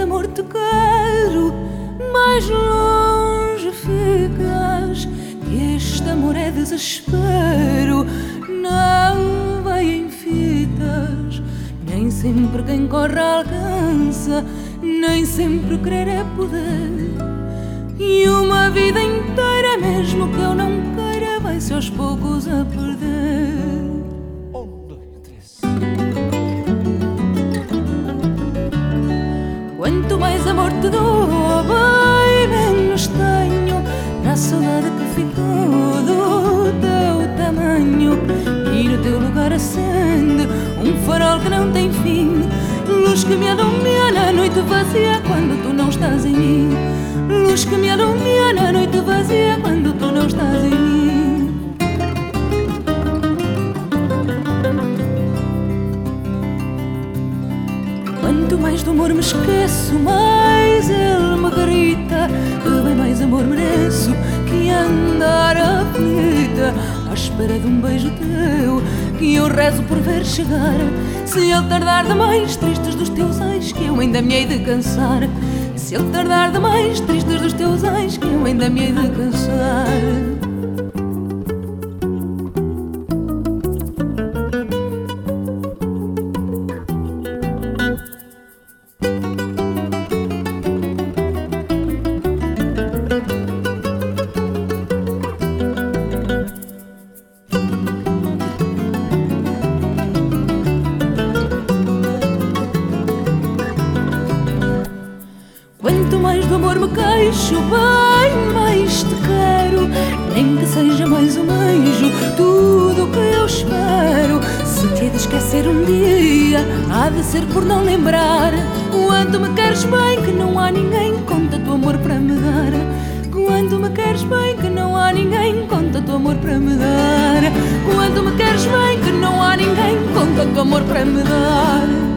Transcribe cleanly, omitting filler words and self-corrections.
amor te quero, mais longe ficas. Que este amor é desespero, não vai em fitas. Nem sempre quem corre alcança, nem sempre querer é poder. E uma vida inteira, mesmo que eu não queira, vai-se aos poucos a perder. Quanto mais amor te dou, bem menos tenho. Na saudade que ficou do teu tamanho. E no teu lugar acende um farol que não tem fim, luz que me alumia na noite vazia quando tu não estás em mim. Luz que me alumia na noite vazia quando tu não estás em mim. Quanto mais do amor me esqueço, mais ele me grita que bem mais amor mereço que andar aflita à espera de um beijo teu que eu rezo por ver chegar. Se ele tardar demais, tristes dos teus ais, que eu ainda me hei de cansar. Se ele tardar demais, tristes dos teus ais, que eu ainda me hei de cansar. Quanto mais do amor me queixo, bem mais te quero. Nem que seja mais um beijo, tudo o que eu espero. Se te hei de esquecer um dia, há de ser por não lembrar. Quanto me queres bem, que não há ninguém conta teu amor para me dar. Quanto me queres bem, que não há ninguém conta teu amor para me dar. Quanto me queres bem, que não há ninguém conta teu amor para me dar.